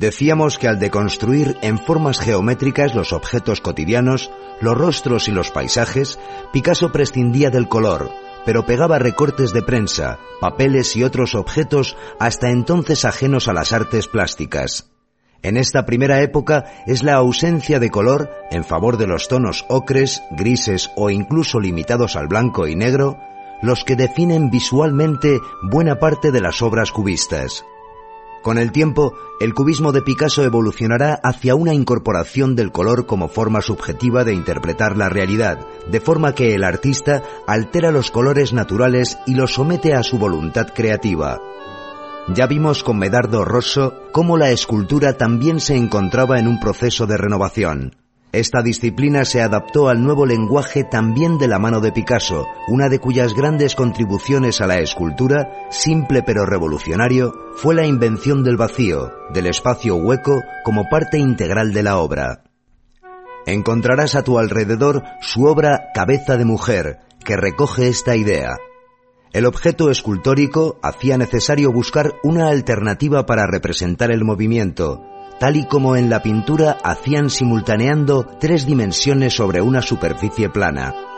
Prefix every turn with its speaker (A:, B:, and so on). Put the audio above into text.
A: Decíamos que al deconstruir en formas geométricas los objetos cotidianos, los rostros y los paisajes, Picasso prescindía del color, pero pegaba recortes de prensa, papeles y otros objetos hasta entonces ajenos a las artes plásticas. En esta primera época es la ausencia de color, en favor de los tonos ocres, grises o incluso limitados al blanco y negro, los que definen visualmente buena parte de las obras cubistas. Con el tiempo, el cubismo de Picasso evolucionará hacia una incorporación del color como forma subjetiva de interpretar la realidad, de forma que el artista altera los colores naturales y los somete a su voluntad creativa. Ya vimos con Medardo Rosso cómo la escultura también se encontraba en un proceso de renovación. Esta disciplina se adaptó al nuevo lenguaje también de la mano de Picasso, una de cuyas grandes contribuciones a la escultura, simple pero revolucionario, fue la invención del vacío, del espacio hueco como parte integral de la obra. Encontrarás a tu alrededor su obra Cabeza de mujer, que recoge esta idea. El objeto escultórico hacía necesario buscar una alternativa para representar el movimiento, tal y como en la pintura hacían simultaneando 3 dimensiones sobre una superficie plana.